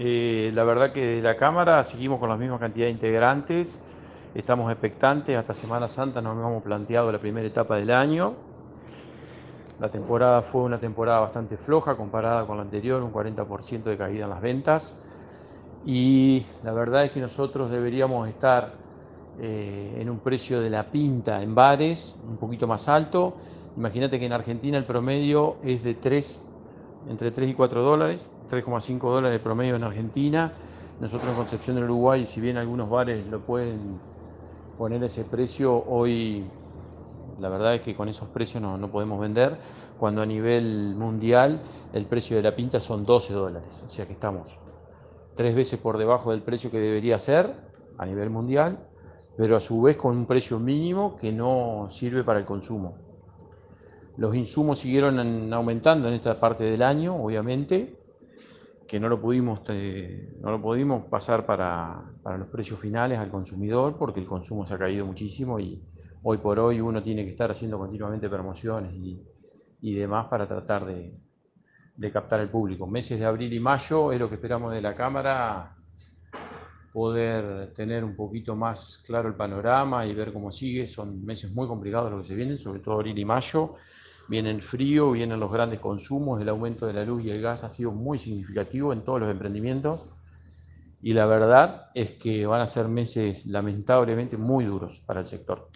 La verdad que de la Cámara seguimos con la misma cantidad de integrantes, estamos expectantes, hasta Semana Santa nos hemos planteado la primera etapa del año. La temporada fue una temporada bastante floja comparada con la anterior, un 40% de caída en las ventas. Y la verdad es que nosotros deberíamos estar en un precio de la pinta en bares un poquito más alto. Imagínate que en Argentina el promedio es de 3, entre 3 y 4 dólares, 3,5 dólares el promedio en Argentina. Nosotros en Concepción del Uruguay, si bien algunos bares lo pueden poner ese precio, hoy la verdad es que con esos precios no podemos vender, cuando a nivel mundial el precio de la pinta son 12 dólares. O sea que estamos 3 veces por debajo del precio que debería ser a nivel mundial, pero a su vez con un precio mínimo que no sirve para el consumo. Los insumos siguieron aumentando en esta parte del año, obviamente, que no lo pudimos pasar para los precios finales al consumidor porque el consumo se ha caído muchísimo y hoy por hoy uno tiene que estar haciendo continuamente promociones y demás para tratar de captar el público. Meses de abril y mayo es lo que esperamos de la Cámara, poder tener un poquito más claro el panorama y ver cómo sigue. Son meses muy complicados los que se vienen, sobre todo abril y mayo. Viene el frío, vienen los grandes consumos, el aumento de la luz y el gas ha sido muy significativo en todos los emprendimientos y la verdad es que van a ser meses lamentablemente muy duros para el sector.